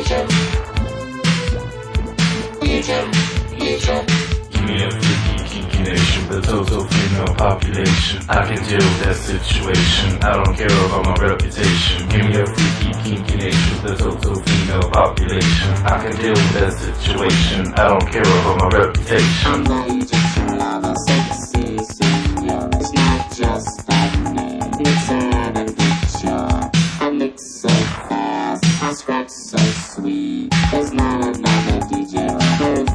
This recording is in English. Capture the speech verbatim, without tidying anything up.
Legion, Legion, Legion. Give me a freaky, kinky nation, the total female population. I can deal with that situation, I don't care about my reputation. Give me a freaky, kinky nation, the total female population. I can deal with that situation, I don't care about my reputation. I'm the Egyptian lover, sexy singer. It's not just that name, it's an addiction. I lick so fast, I scratch so sweet. There's not another D J like her.